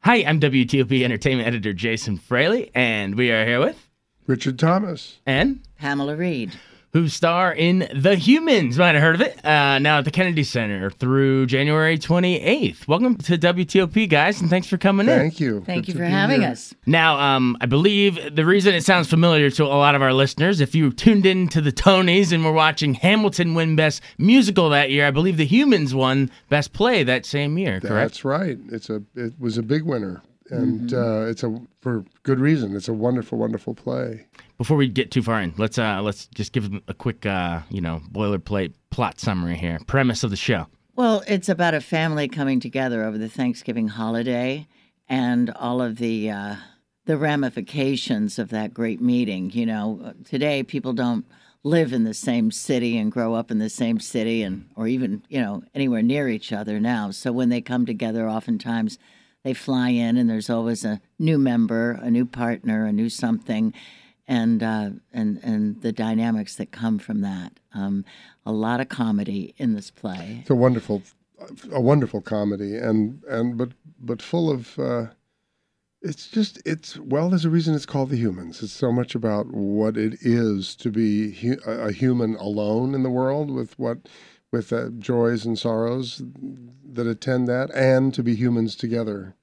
Hi, I'm WTOP Entertainment Editor Jason Fraley, and we are here with Richard Thomas and Pamela Reed, who star in The Humans. Might have heard of it. Now at the Kennedy Center through January 28th. Welcome to WTOP, guys, and thanks for coming in. Thank you. Thank you for having us. Now, I believe the reason it sounds familiar to a lot of our listeners, if you tuned in to the Tonys and were watching Hamilton win Best Musical that year, I believe The Humans won Best Play that same year, correct? That's right. It was a big winner, and it's for good reason. It's a wonderful, wonderful play. Before we get too far in, let's just give them a quick, boilerplate plot summary here. Premise of the show. Well, it's about a family coming together over the Thanksgiving holiday and all of the ramifications of that great meeting. You know, today people don't live in the same city and grow up in the same city or even, anywhere near each other now. So when they come together, oftentimes they fly in and there's always a new member, a new partner, a new something. And the dynamics that come from that. A lot of comedy in this play. It's a wonderful comedy, but full of. There's a reason it's called The Humans. It's so much about what it is to be a human alone in the world with joys and sorrows that attend that, and to be humans together.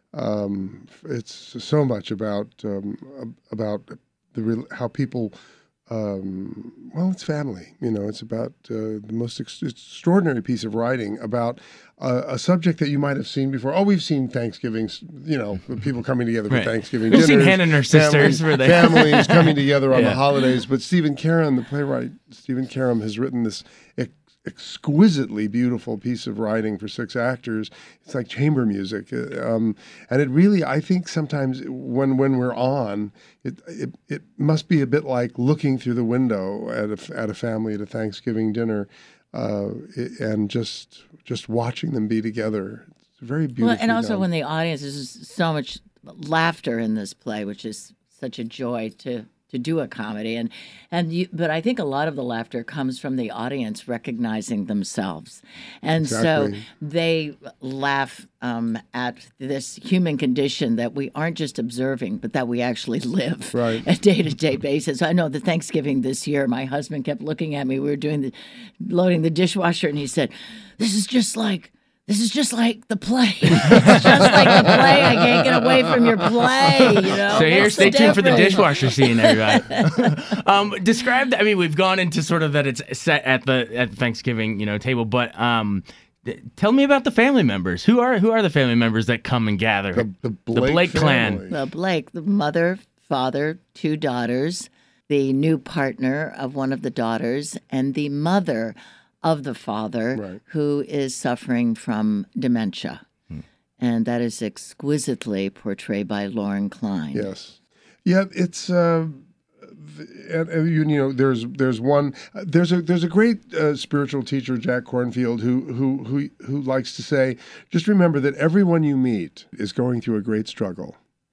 It's so much about how people, it's family. It's about the most extraordinary piece of writing about a subject that you might have seen before. Oh, we've seen Thanksgivings, people coming together for Thanksgiving We've dinners. seen Hannah and her sisters. Families coming together on the holidays. But Stephen Karam, the playwright, has written this exquisitely beautiful piece of writing for 6 actors. It's like chamber music, and it really, I think, sometimes when we're on, it must be a bit like looking through the window at a family at a Thanksgiving dinner, and just watching them be together. It's very beautiful. Well, and also when the audience, there's so much laughter in this play, which is such a joy to do a comedy, but I think a lot of the laughter comes from the audience recognizing themselves, and so they laugh at this human condition that we aren't just observing, but that we actually live right. a day-to-day basis. I know the Thanksgiving this year, my husband kept looking at me. We were loading the dishwasher, and he said, "This is just like the play. It's just like the play. I can't get away from your play, So here, stay tuned for the dishwasher scene, everybody. Describe that. I mean, we've gone into sort of that it's set at the Thanksgiving, table, but tell me about the family members. Who are the family members that come and gather? The Blake clan. Well, Blake, the mother, father, 2 daughters, the new partner of one of the daughters, and the mother of the father, who is suffering from dementia. And that is exquisitely portrayed by Lauren Klein. Yes. Yeah, it's there's a great spiritual teacher, Jack Kornfield, who likes to say, just remember that everyone you meet is going through a great struggle.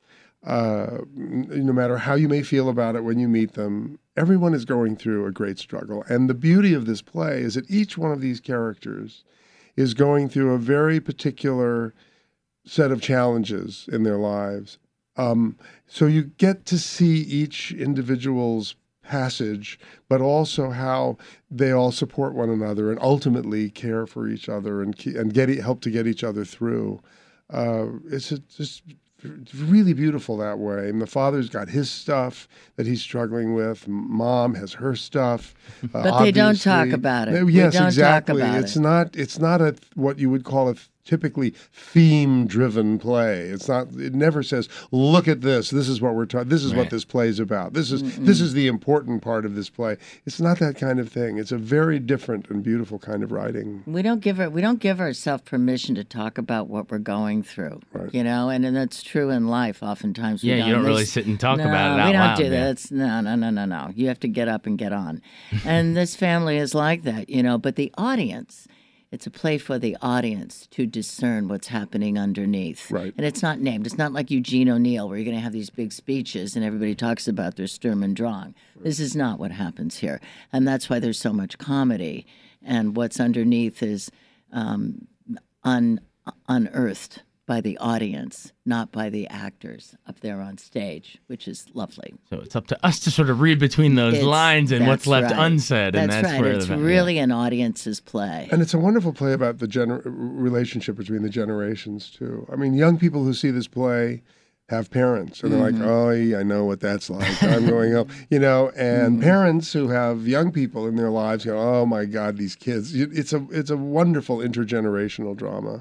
No matter how you may feel about it when you meet them, everyone is going through a great struggle. And the beauty of this play is that each one of these characters is going through a very particular set of challenges in their lives. So you get to see each individual's passage, but also how they all support one another and ultimately care for each other and help to get each other through. It's really beautiful that way. And the father's got his stuff that he's struggling with. Mom has her stuff. But they don't talk about it. Yes, we don't exactly. Talk about it's not what you would call a typically theme-driven play. It's not. It never says, "Look at this. This is what we're talking. This is what this play's about. This is the important part of this play." It's not that kind of thing. It's a very different and beautiful kind of writing. We don't give ourselves permission to talk about what we're going through. Right. And that's true in life. Oftentimes, you don't really sit and talk about it out loud. We don't do that. It's no. You have to get up and get on. And this family is like that, But the audience. It's a play for the audience to discern what's happening underneath. Right. And it's not named. It's not like Eugene O'Neill where you're going to have these big speeches and everybody talks about their Sturm und Drang. Right. This is not what happens here. And that's why there's so much comedy. And what's underneath is unearthed by the audience, not by the actors up there on stage, which is lovely. So it's up to us to sort of read between those lines and what's left unsaid. That's and that's right. where It's really an audience's play. And it's a wonderful play about the relationship between the generations, too. I mean, young people who see this play have parents, and they're like, oh, I know what that's like. I'm going up, and parents who have young people in their lives go, oh, my God, these kids. It's a wonderful intergenerational drama.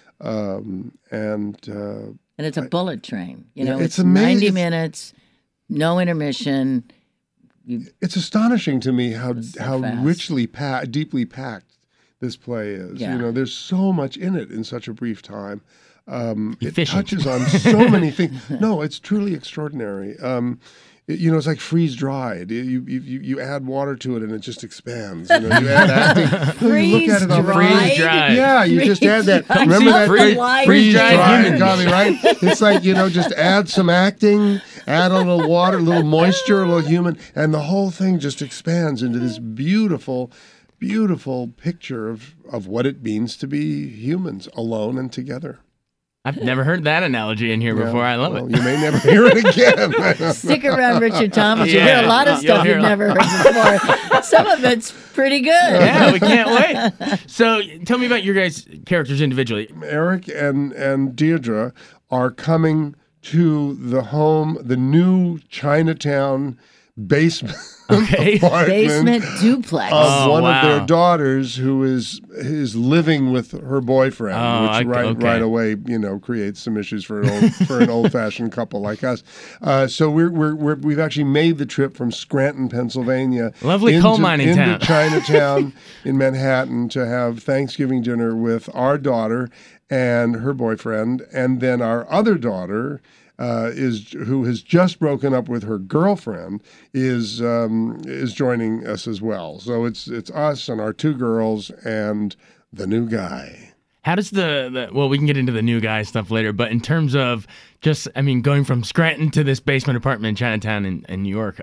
And it's a bullet train. It's it's 90 minutes, no intermission. It's astonishing to me how fast. richly deeply packed this play is. Yeah. There's so much in it in such a brief time. It Efficient. touches on so many things. No, it's truly extraordinary. It's like freeze dried. You add water to it and it just expands. You add acting. You look at it on Freeze dried. Yeah, you just add that. Remember that freeze dried human. Got me right. It's like just add some acting, add a little water, a little moisture, a little human, and the whole thing just expands into this beautiful, beautiful picture of what it means to be humans, alone and together. I've never heard that analogy in here before. I love it. You may never hear it again. Stick around, Richard Thomas. You'll hear a lot of stuff you've never heard before. Some of it's pretty good. Yeah, we can't wait. So tell me about your guys' characters individually. Eric and Deirdre are coming to the new Chinatown basement basement duplex of one of their daughters who is living with her boyfriend, which right away creates some issues for an old-fashioned couple like us. So we've actually made the trip from Scranton, Pennsylvania, lovely coal mining town, into Chinatown in Manhattan to have Thanksgiving dinner with our daughter and her boyfriend, and then our other daughter. Who has just broken up with her girlfriend is joining us as well. So it's us and our two girls and the new guy. How does well, we can get into the new guy stuff later, but in terms of going from Scranton to this basement apartment in Chinatown in New York,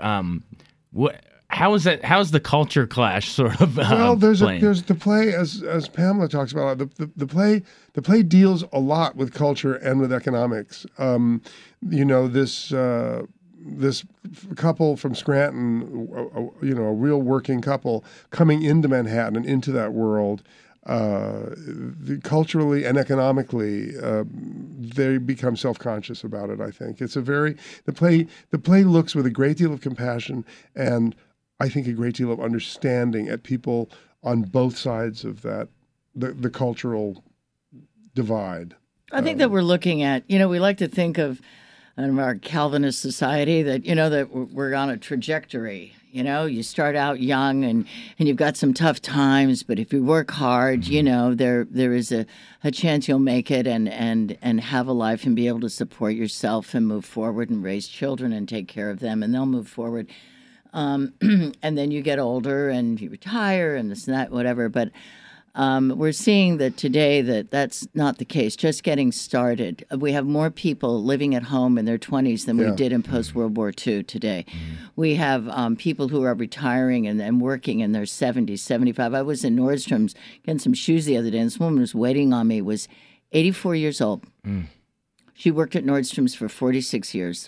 how's the culture clash sort of? Well, there's the play as Pamela talks about. The play deals a lot with culture and with economics. This couple from Scranton, a real working couple coming into Manhattan and into that world. Culturally and economically, they become self-conscious about it. I think it's the play looks with a great deal of compassion and I think a great deal of understanding at people on both sides of that, the cultural divide. I think that we're looking at, we like to think of our Calvinist society that, that we're on a trajectory. You start out young and you've got some tough times, but if you work hard, there is a chance you'll make it and have a life and be able to support yourself and move forward and raise children and take care of them, and they'll move forward. And then you get older and you retire and this and that, whatever. But we're seeing that today that's not the case. Just getting started. We have more people living at home in their 20s than we did in post-World War II today. We have people who are retiring and working in their 70s, 75. I was in Nordstrom's getting some shoes the other day, and this woman was waiting on me, was 84 years old. She worked at Nordstrom's for 46 years.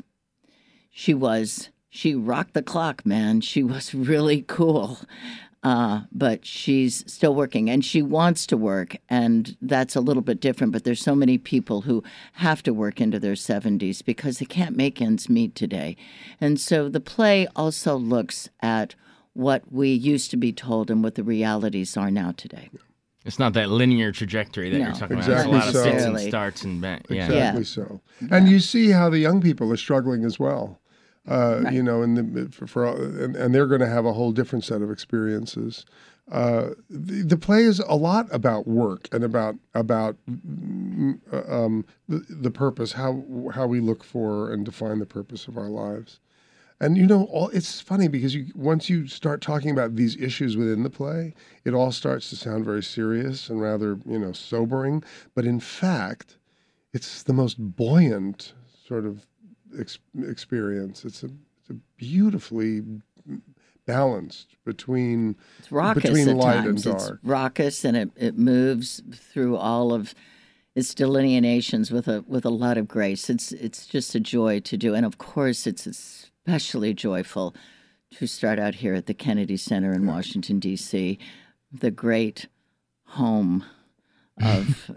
She rocked the clock, man. She was really cool. But she's still working, and she wants to work, and that's a little bit different. But there's so many people who have to work into their 70s because they can't make ends meet today. And so the play also looks at what we used to be told and what the realities are now today. It's not that linear trajectory that you're talking about. Exactly. There's a lot of fits and starts and Exactly so. And you see how the young people are struggling as well. Right. And they're going to have a whole different set of experiences. The play is a lot about work and about the purpose, how we look for and define the purpose of our lives. And it's funny because once you start talking about these issues within the play, it all starts to sound very serious and rather sobering. But in fact, it's the most buoyant sort of experience. It's a beautifully balanced between light and dark. It's raucous and it moves through all of its delineations with a lot of grace. It's just a joy to do, and of course, it's especially joyful to start out here at the Kennedy Center in Washington D.C., the great home of.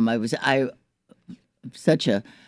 Such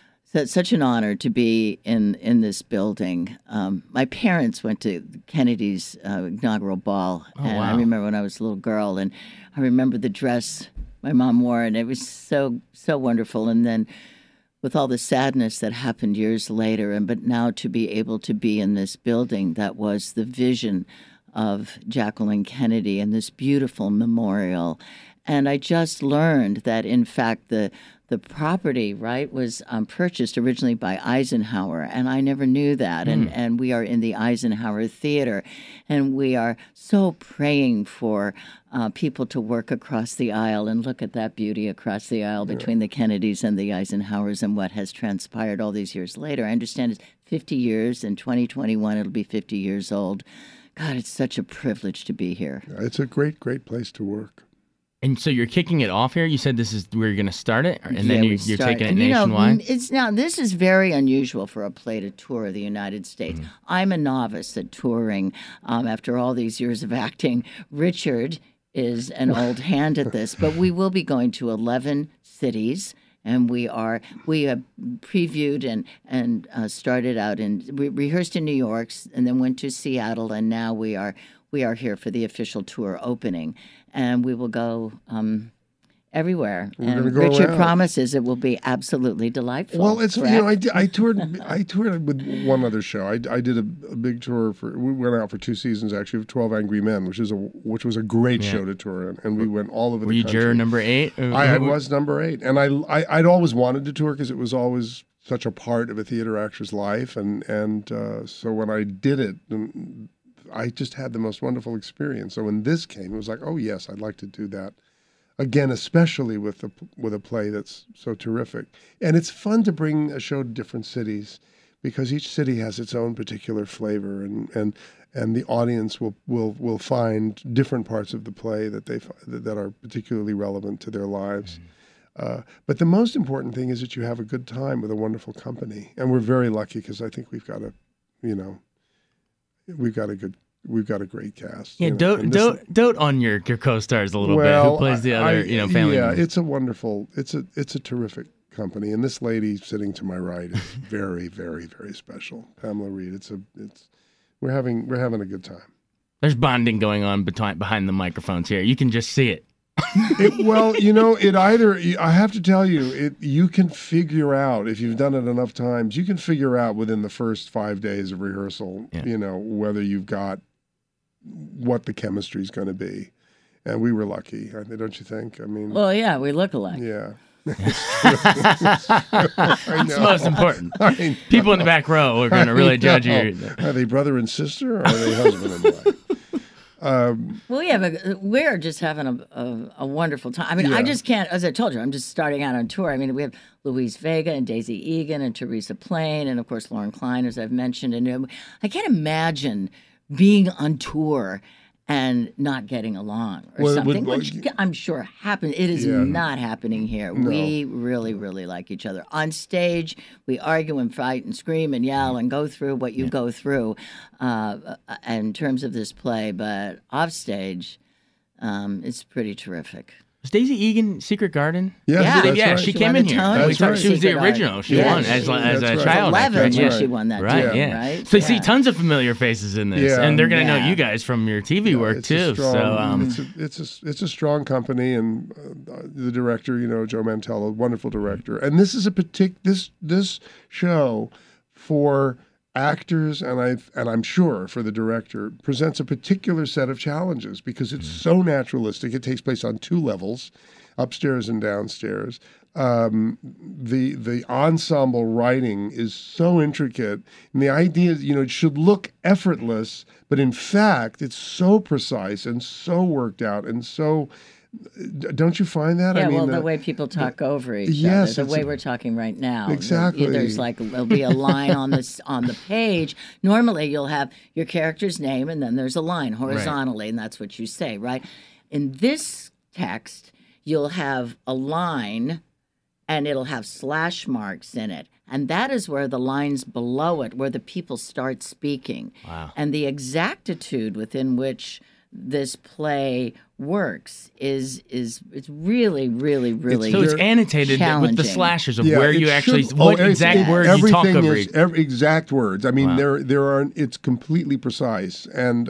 an honor to be in this building. My parents went to Kennedy's inaugural ball, and wow. I remember when I was a little girl, and I remember the dress my mom wore, and it was so wonderful. And then with all the sadness that happened years later, but now to be able to be in this building that was the vision of Jacqueline Kennedy and this beautiful memorial. And I just learned that, in fact, the property, right, was purchased originally by Eisenhower, and I never knew that. And we are in the Eisenhower Theater, and we are so praying for people to work across the aisle and look at that beauty across the aisle between the Kennedys and the Eisenhowers and what has transpired all these years later. I understand it's 50 years. In 2021, it'll be 50 years old. God, it's such a privilege to be here. It's a great place to work. And so you're kicking it off here? You said this is where you're going to start it? And then you're taking it and, nationwide? This is very unusual for a play to tour the United States. I'm a novice at touring after all these years of acting. Richard is an old hand at this, but we will be going to 11 cities. And we have previewed and started out we rehearsed in New York and then went to Seattle, and now we are here for the official tour opening, and we will go everywhere. And Richard promises it will be absolutely delightful. Well, it's I toured with one other show. I did a big tour we went out for 2 seasons actually of 12 Angry Men, which was a great show to tour in, and we went all over the country. Were you juror number 8? I was number 8, and I'd always wanted to tour because it was always such a part of a theater actor's life, and so when I did it, I just had the most wonderful experience. So when this came, it was like, oh yes, I'd like to do that again, especially with a play that's so terrific. And it's fun to bring a show to different cities because each city has its own particular flavor, and the audience will find different parts of the play that are particularly relevant to their lives. But the most important thing is that you have a good time with a wonderful company, and we're very lucky because I think we've got a great cast. Yeah, dote on your co-stars a little bit. Who plays the other family members? It's a wonderful, it's a terrific company, and this lady sitting to my right is very, very, very special. Pamela Reed. We're having a good time. There's bonding going on behind the microphones here. You can just see it. I have to tell you, you can figure out, if you've done it enough times, you can figure out within the first 5 days of rehearsal, whether you've got what the chemistry is going to be. And we were lucky, don't you think? I mean, well, yeah, we look alike. Yeah. That's the most important. People in the back row are going to really judge you. Are they brother and sister, or are they husband and wife? Well, yeah, but we're just having a wonderful time. I mean, I just can't, as I told you, I'm just starting out on tour. I mean, we have Louise Vega and Daisy Egan and Teresa Plain and, of course, Lauren Klein, as I've mentioned. And I can't imagine being on tour and not getting along or something, which I'm sure happened. It is not happening here. No. We really, really like each other. On stage, we argue and fight and scream and yell and go through what you go through in terms of this play. But off stage, it's pretty terrific. Was Daisy Egan Secret Garden? Yeah, right. She came in here. She was the original. She won as a child. 11 when she won that. Right, right? So you see tons of familiar faces in this, and they're going to know you guys from your TV work too. It's a strong company, and the director, Joe Mantello, wonderful director, and this is this show for actors, and I'm sure for the director, presents a particular set of challenges because it's so naturalistic. It takes place on 2 levels, upstairs and downstairs. The ensemble writing is so intricate, and the idea is, it should look effortless, but in fact, it's so precise and so worked out and so. Don't you find that? Yeah, the way people talk over each other, the way we're talking right now. Exactly. There'll be a line on the page. Normally, you'll have your character's name, and then there's a line horizontally, and that's what you say, right? In this text, you'll have a line and it'll have slash marks in it. And that is where the lines below it, where the people start speaking. Wow. And the exactitude within which this play works is it's really, really, really So it's annotated with the challenging. slashes of Yeah, where it you actually, should- what oh, exact words you talk everything over. is exact words. I mean, Wow. there are. It's completely precise, and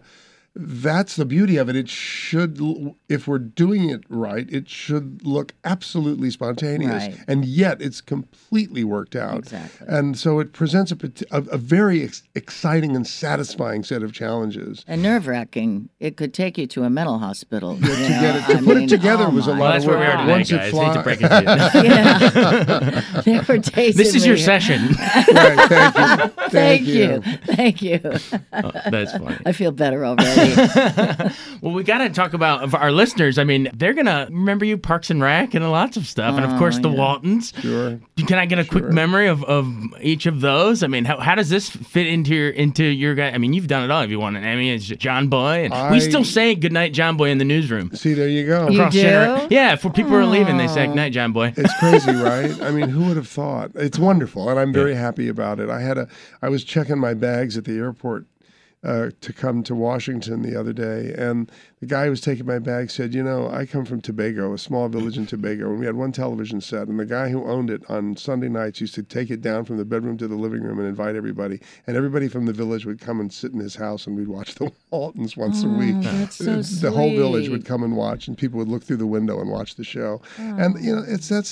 that's the beauty of it. It should, if we're doing it right, it should look absolutely spontaneous, Right. and yet it's completely worked out. Exactly. And so it presents a very exciting and satisfying set of challenges. and nerve-wracking. It could take you to a mental hospital. To put it together was a Well, lot that's of where work. we are today, Once it guys. Hate fly- to break it to you. Yeah. They were tasting This is your me. session. Right, thank you. Thank you. Thank you. Oh, that's funny. I feel better already. Well, we got to talk about of our listeners. I mean, they're going to remember you Parks and Rec and lots of stuff. And of course, the Waltons. Sure. Can I get a quick memory of each of those? I mean, how does this fit into your guy? I mean, you've done it all. If you won an Emmy as John Boy. And we still say goodnight, John Boy, in the newsroom. See, there you go. You Across do? Center- Yeah, if people are leaving, they say goodnight, John Boy. It's crazy, right? I mean, who would have thought? It's wonderful, and I'm very happy about it. I was checking my bags at the airport to come to Washington the other day, and the guy who was taking my bag said, "You know, I come from Tobago, a small village in Tobago, and we had one television set, and the guy who owned it on Sunday nights used to take it down from the bedroom to the living room and invite everybody, and everybody from the village would come and sit in his house, and we'd watch the Waltons once a week. That's so The whole village sweet. would come and watch, and people would look through the window and watch the show, and you know,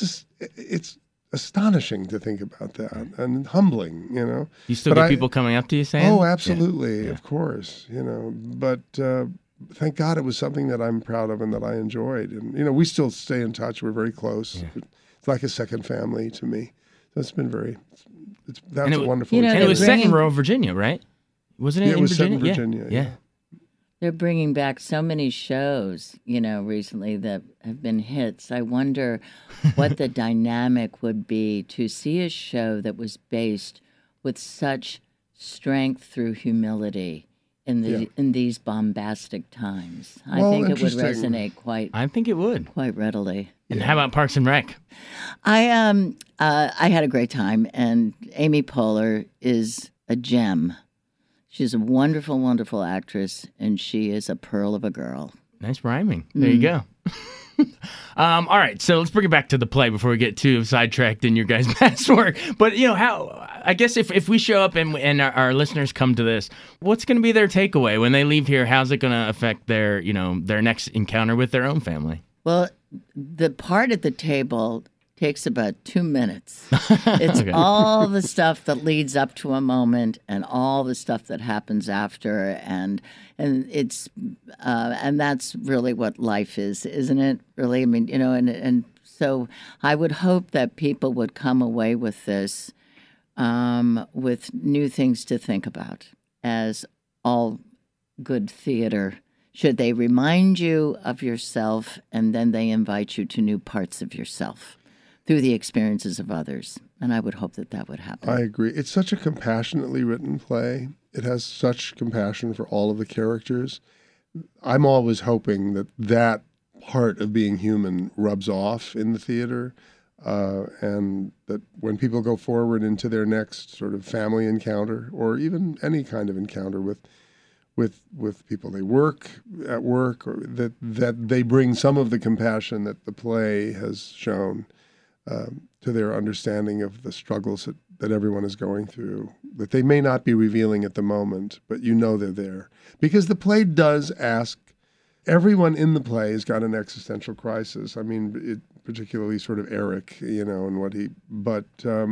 it's astonishing to think about that, and humbling, you know. You still But get people coming up to you saying? Oh, absolutely, of course, you know. But thank God it was something that I'm proud of and that I enjoyed. And you know, we still stay in touch. We're very close. It's like a second family to me. So it's been that's a wonderful. you know, And it was set in bringing- rural Virginia, right? Wasn't it Yeah, it in was set Virginia? in Virginia, Yeah. yeah. They're bringing back so many shows, you know, recently that have been hits. I wonder what the dynamic would be to see a show that was based with such strength through humility in these bombastic times. I Well, think it would interesting. resonate I think it would. quite readily. And how about Parks and Rec? I had a great time, and Amy Poehler is a gem. She's a wonderful, wonderful actress, and she is a pearl of a girl. Nice rhyming. There you go. All right, so let's bring it back to the play before we get too sidetracked in your guys' past work. But you know, I guess if we show up and our listeners come to this, what's going to be their takeaway when they leave here? How's it going to affect their next encounter with their own family? Well, the part at the table takes about 2 minutes. It's Okay. all the stuff that leads up to a moment and all the stuff that happens after, and it's and that's really what life is, isn't it? Really, I mean, you know, and so I would hope that people would come away with this with new things to think about, as all good theater should. They remind you of yourself, and then they invite you to new parts of yourself through the experiences of others. And I would hope that that would happen. I agree. It's such a compassionately written play. It has such compassion for all of the characters. I'm always hoping that part of being human rubs off in the theater, and that when people go forward into their next sort of family encounter, or even any kind of encounter with people they work at work, or that they bring some of the compassion that the play has shown to their understanding of the struggles that everyone is going through, that they may not be revealing at the moment, but you know they're there. Because the play does ask, everyone in the play has got an existential crisis. I mean, particularly sort of Eric, you know, and what he, but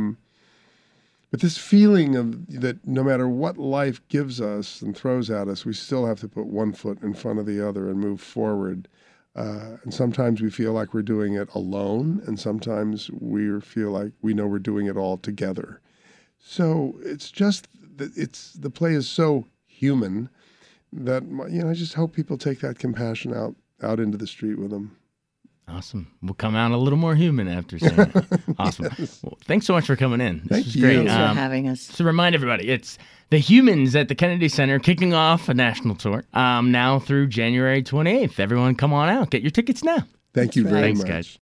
this feeling of that no matter what life gives us and throws at us, we still have to put one foot in front of the other and move forward. And sometimes we feel like we're doing it alone, and sometimes we feel like we know we're doing it all together. So it's just that the play is so human that, you know, I just hope people take that compassion out into the street with them. Awesome. We'll come out a little more human after saying it. Awesome. Well, thanks so much for coming in. This Thank was you. great. Thanks for having us. To remind everybody, it's The Humans at the Kennedy Center kicking off a national tour now through January 28th. Everyone come on out. Get your tickets now. Thank you That's very right. much. Thanks, guys.